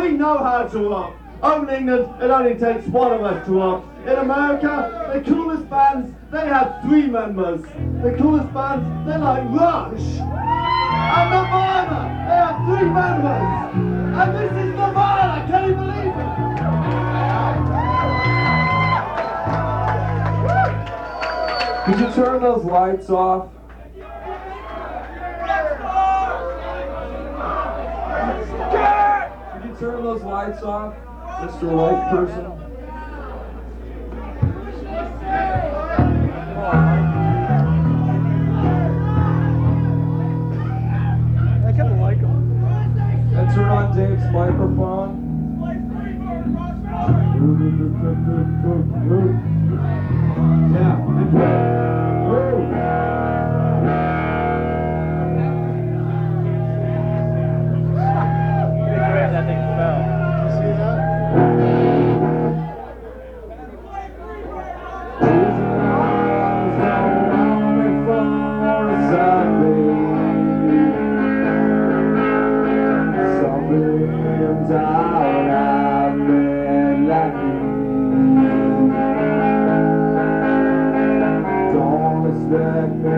we know how to rock. Over in England, it only takes one of us to rock. In America, the coolest bands, they have 3 members. The coolest bands, they're like Rush. And Nirvana, they have 3 members. And this is Nirvana, can you believe it? Could you turn those lights off? Could you turn those lights off, Mr. Light Person? I kind of like them. And turn on Dave's microphone. That thing fell. You see that? Don't expect me